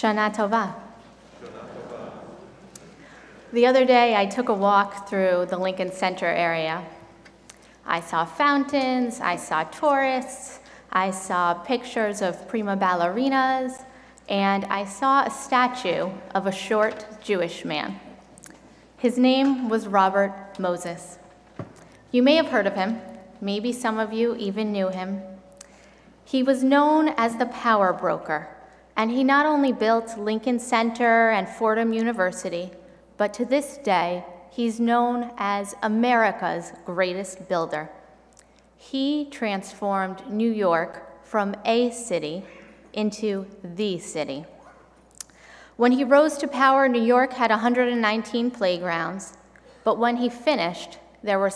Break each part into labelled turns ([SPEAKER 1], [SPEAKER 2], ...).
[SPEAKER 1] Shana Tova. The other day, I took a walk through the Lincoln Center area. I saw fountains, I saw tourists, I saw pictures of prima ballerinas, and I saw a statue of a short Jewish man. His name was Robert Moses. You may have heard of him. Maybe some of you even knew him. He was known as the power broker, and he not only built Lincoln Center and Fordham University, but to this day, he's known as America's greatest builder. He transformed New York from a city into the city. When he rose to power, New York had 119 playgrounds, but when he finished, there were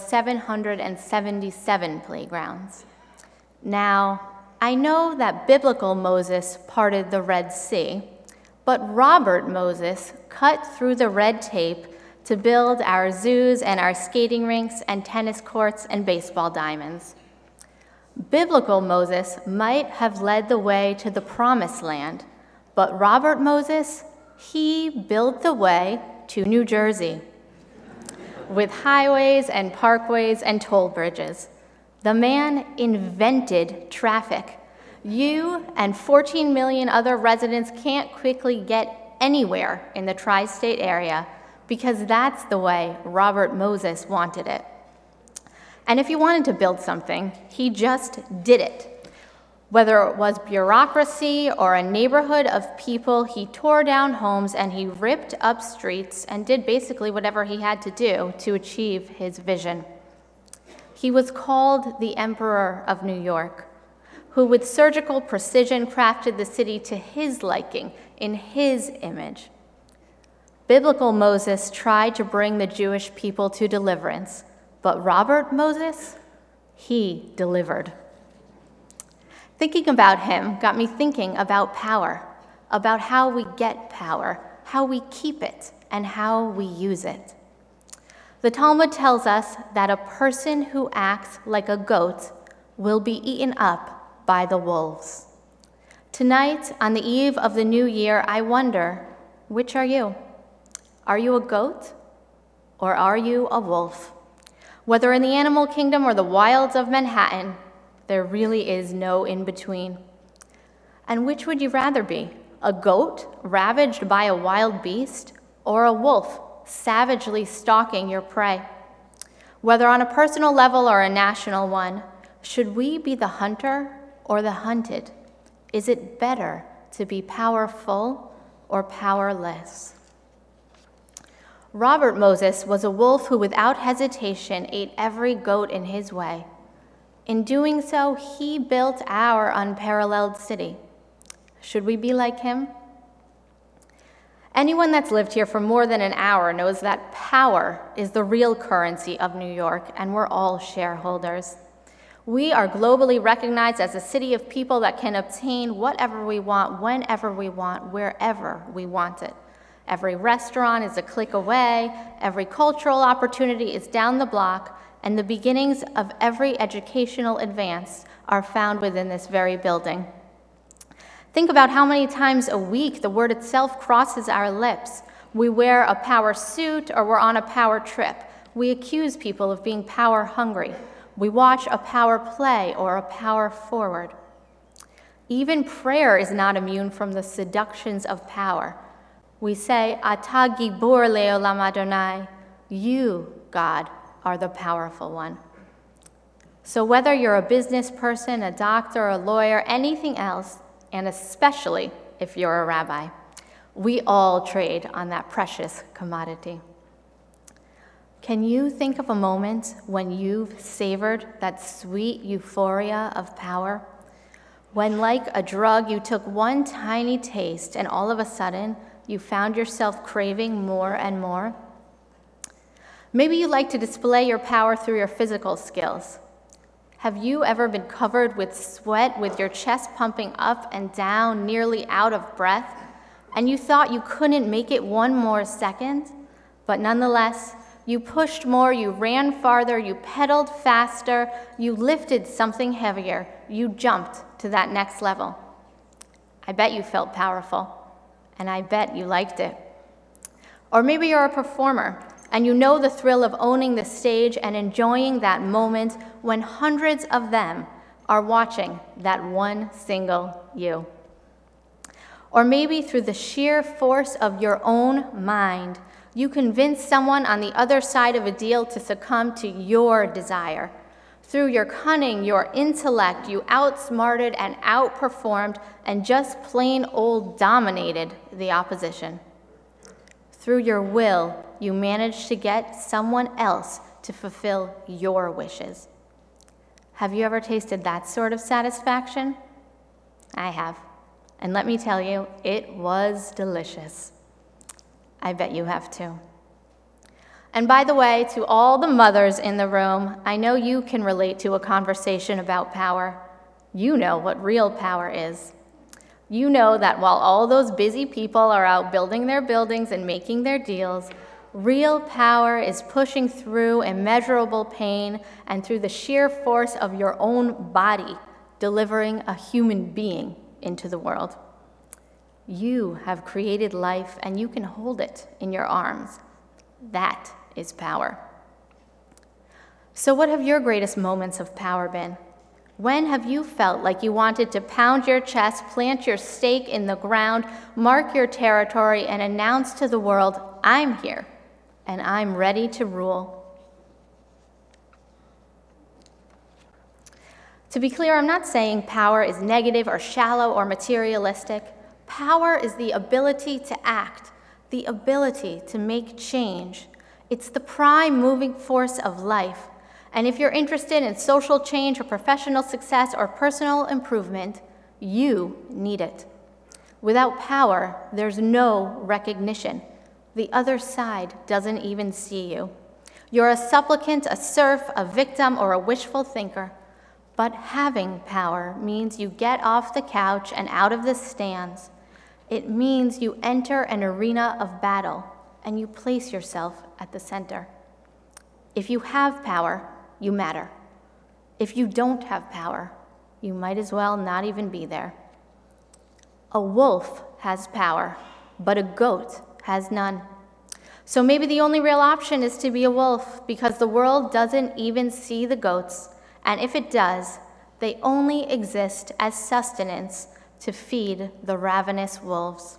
[SPEAKER 1] 777 playgrounds. Now, I know that biblical Moses parted the Red Sea, but Robert Moses cut through the red tape to build our zoos and our skating rinks and tennis courts and baseball diamonds. Biblical Moses might have led the way to the promised land, but Robert Moses, he built the way to New Jersey with highways and parkways and toll bridges. The man invented traffic. You and 14 million other residents can't quickly get anywhere in the tri-state area because that's the way Robert Moses wanted it. And if he wanted to build something, he just did it. Whether it was bureaucracy or a neighborhood of people, he tore down homes and he ripped up streets and did basically whatever he had to do to achieve his vision. He was called the Emperor of New York, who with surgical precision crafted the city to his liking, in his image. Biblical Moses tried to bring the Jewish people to deliverance, but Robert Moses, he delivered. Thinking about him got me thinking about power, about how we get power, how we keep it, and how we use it. The Talmud tells us that a person who acts like a goat will be eaten up by the wolves. Tonight, on the eve of the new year, I wonder, which are you? Are you a goat or are you a wolf? Whether in the animal kingdom or the wilds of Manhattan, there really is no in-between. And which would you rather be? A goat ravaged by a wild beast or a wolf savagely stalking your prey? Whether on a personal level or a national one, should we be the hunter or the hunted? Is it better to be powerful or powerless? Robert Moses was a wolf who without hesitation ate every goat in his way. In doing so, he built our unparalleled city. Should we be like him? Anyone that's lived here for more than an hour knows that power is the real currency of New York, and we're all shareholders. We are globally recognized as a city of people that can obtain whatever we want, whenever we want, wherever we want it. Every restaurant is a click away, every cultural opportunity is down the block, and the beginnings of every educational advance are found within this very building. Think about how many times a week the word itself crosses our lips. We wear a power suit or we're on a power trip. We accuse people of being power hungry. We watch a power play or a power forward. Even prayer is not immune from the seductions of power. We say, Ata gibor leolam Adonai, you, God, are the powerful one. So whether you're a business person, a doctor, a lawyer, anything else, and especially if you're a rabbi, we all trade on that precious commodity. Can you think of a moment when you've savored that sweet euphoria of power? When, like a drug, you took one tiny taste and all of a sudden you found yourself craving more and more? Maybe you like to display your power through your physical skills. Have you ever been covered with sweat with your chest pumping up and down, nearly out of breath, and you thought you couldn't make it one more second? But nonetheless, you pushed more, you ran farther, you pedaled faster, you lifted something heavier, you jumped to that next level. I bet you felt powerful. and I bet you liked it. Or maybe you're a performer, and you know the thrill of owning the stage and enjoying that moment when hundreds of them are watching that one single you. Or maybe through the sheer force of your own mind, you convince someone on the other side of a deal to succumb to your desire. Through your cunning, your intellect, you outsmarted and outperformed and just plain old dominated the opposition. Through your will, you managed to get someone else to fulfill your wishes. Have you ever tasted that sort of satisfaction? I have. And let me tell you, it was delicious. I bet you have too. And by the way, to all the mothers in the room, I know you can relate to a conversation about power. You know what real power is. You know that while all those busy people are out building their buildings and making their deals, real power is pushing through immeasurable pain and through the sheer force of your own body, delivering a human being into the world. You have created life and you can hold it in your arms. That is power. So what have your greatest moments of power been? When have you felt like you wanted to pound your chest, plant your stake in the ground, mark your territory, and announce to the world, I'm here, and I'm ready to rule? To be clear, I'm not saying power is negative or shallow or materialistic. Power is the ability to act, the ability to make change. It's the prime moving force of life. And if you're interested in social change or professional success or personal improvement, you need it. Without power, there's no recognition. The other side doesn't even see you. You're a supplicant, a serf, a victim, or a wishful thinker. But having power means you get off the couch and out of the stands. It means you enter an arena of battle and you place yourself at the center. If you have power, you matter. If you don't have power, you might as well not even be there. A wolf has power, but a goat has none. So maybe the only real option is to be a wolf because the world doesn't even see the goats, and if it does, they only exist as sustenance to feed the ravenous wolves.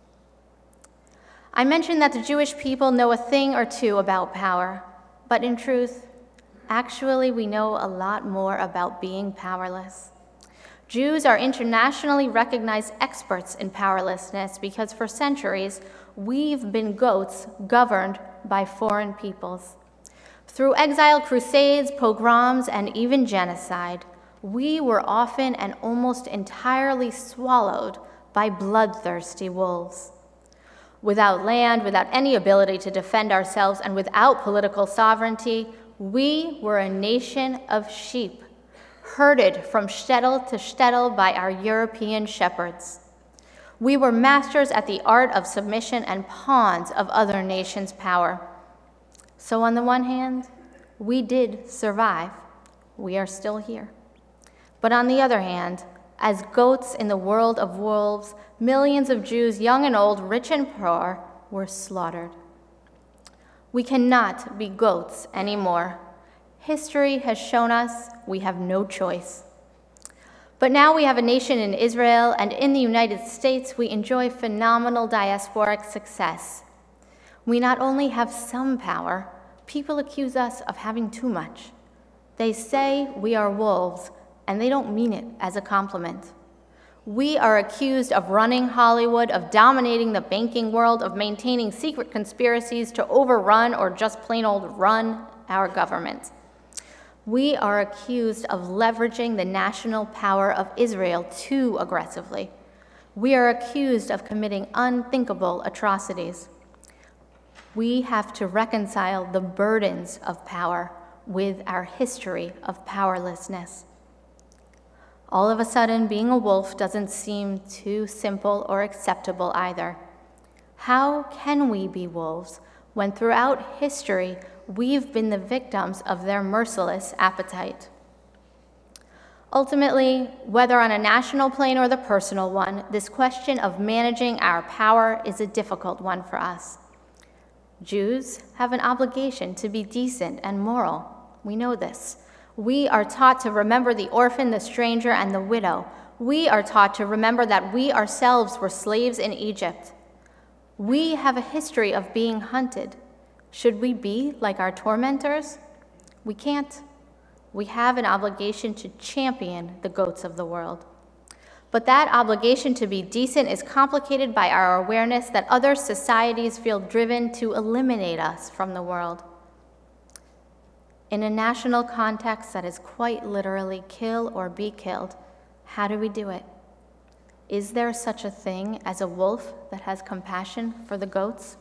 [SPEAKER 1] I mentioned that the Jewish people know a thing or two about power, but in truth, actually, we know a lot more about being powerless. Jews are internationally recognized experts in powerlessness because for centuries, we've been goats governed by foreign peoples. Through exile crusades, pogroms, and even genocide, we were often and almost entirely swallowed by bloodthirsty wolves. Without land, without any ability to defend ourselves, and without political sovereignty, we were a nation of sheep, herded from shtetl to shtetl by our European shepherds. We were masters at the art of submission and pawns of other nations' power. So on the one hand, we did survive. We are still here. But on the other hand, as goats in the world of wolves, millions of Jews, young and old, rich and poor, were slaughtered. We cannot be goats anymore. History has shown us we have no choice. But now we have a nation in Israel, and in the United States, we enjoy phenomenal diasporic success. We not only have some power, people accuse us of having too much. They say we are wolves, and they don't mean it as a compliment. We are accused of running Hollywood, of dominating the banking world, of maintaining secret conspiracies to overrun or just plain old run our government. We are accused of leveraging the national power of Israel too aggressively. We are accused of committing unthinkable atrocities. We have to reconcile the burdens of power with our history of powerlessness. All of a sudden, being a wolf doesn't seem too simple or acceptable either. How can we be wolves when throughout history we've been the victims of their merciless appetite? Ultimately, whether on a national plane or the personal one, this question of managing our power is a difficult one for us. Jews have an obligation to be decent and moral. We know this. We are taught to remember the orphan, the stranger, and the widow. We are taught to remember that we ourselves were slaves in Egypt. We have a history of being hunted. Should we be like our tormentors? We can't. We have an obligation to champion the goats of the world. But that obligation to be decent is complicated by our awareness that other societies feel driven to eliminate us from the world. In a national context that is quite literally kill or be killed, how do we do it? Is there such a thing as a wolf that has compassion for the goats?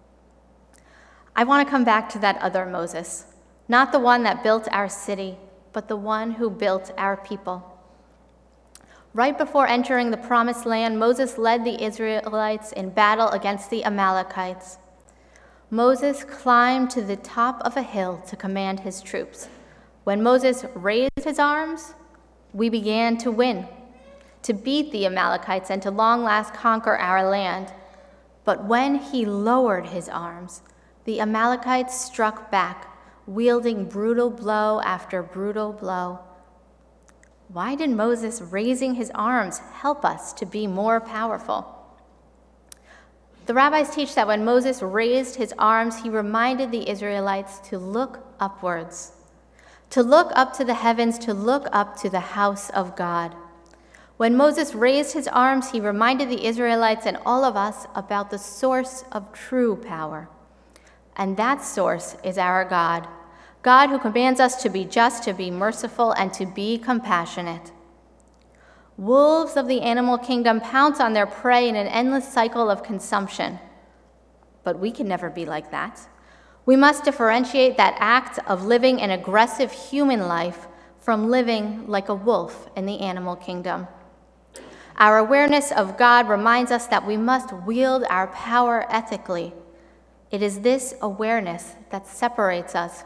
[SPEAKER 1] I want to come back to that other Moses, not the one that built our city, but the one who built our people. Right before entering the Promised Land, Moses led the Israelites in battle against the Amalekites. Moses climbed to the top of a hill to command his troops. When Moses raised his arms, we began to win, to beat the Amalekites and to long last conquer our land. But when he lowered his arms, the Amalekites struck back, wielding brutal blow after brutal blow. Why did Moses raising his arms help us to be more powerful? The rabbis teach that when Moses raised his arms, he reminded the Israelites to look upwards, to look up to the heavens, to look up to the house of God. When Moses raised his arms, he reminded the Israelites and all of us about the source of true power. And that source is our God, God who commands us to be just, to be merciful, and to be compassionate. Wolves of the animal kingdom pounce on their prey in an endless cycle of consumption. But we can never be like that. We must differentiate that act of living an aggressive human life from living like a wolf in the animal kingdom. Our awareness of God reminds us that we must wield our power ethically. It is this awareness that separates us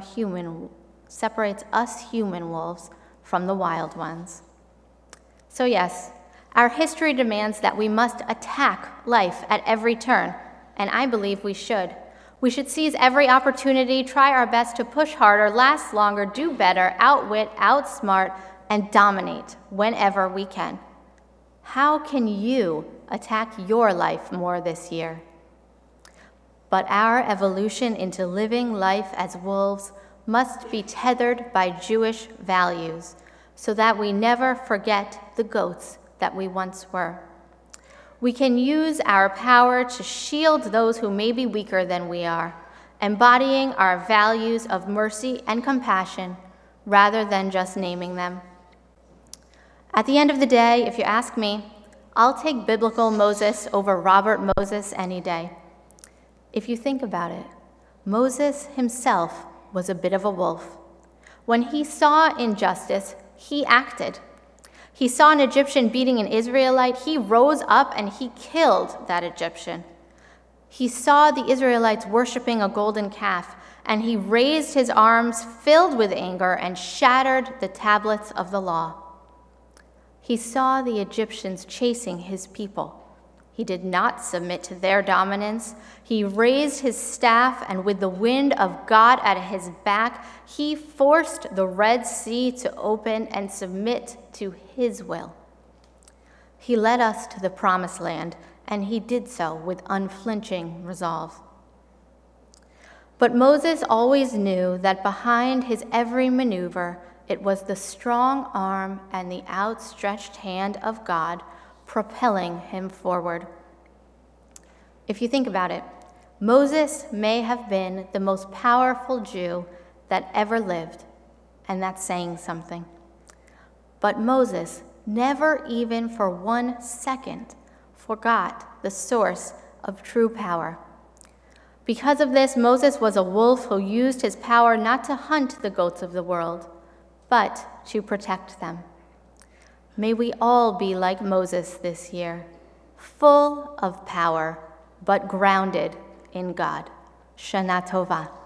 [SPEAKER 1] human wolves from the wild ones. So yes, our history demands that we must attack life at every turn, and I believe we should. We should seize every opportunity, try our best to push harder, last longer, do better, outwit, outsmart, and dominate whenever we can. How can you attack your life more this year? But our evolution into living life as wolves must be tethered by Jewish values so that we never forget the goats that we once were. We can use our power to shield those who may be weaker than we are, embodying our values of mercy and compassion rather than just naming them. At the end of the day, if you ask me, I'll take biblical Moses over Robert Moses any day. If you think about it, Moses himself was a bit of a wolf. When he saw injustice, he acted. He saw an Egyptian beating an Israelite. He rose up and he killed that Egyptian. He saw the Israelites worshiping a golden calf, and he raised his arms filled with anger and shattered the tablets of the law. He saw the Egyptians chasing his people. He did not submit to their dominance. He raised his staff, and with the wind of God at his back, he forced the Red Sea to open and submit to his will. He led us to the Promised Land, and he did so with unflinching resolve. But Moses always knew that behind his every maneuver, it was the strong arm and the outstretched hand of God propelling him forward. If you think about it, Moses may have been the most powerful Jew that ever lived, and that's saying something. But Moses never even for 1 second forgot the source of true power. Because of this, Moses was a wolf who used his power not to hunt the goats of the world, but to protect them. May we all be like Moses this year, full of power, but grounded in God. Shana Tova.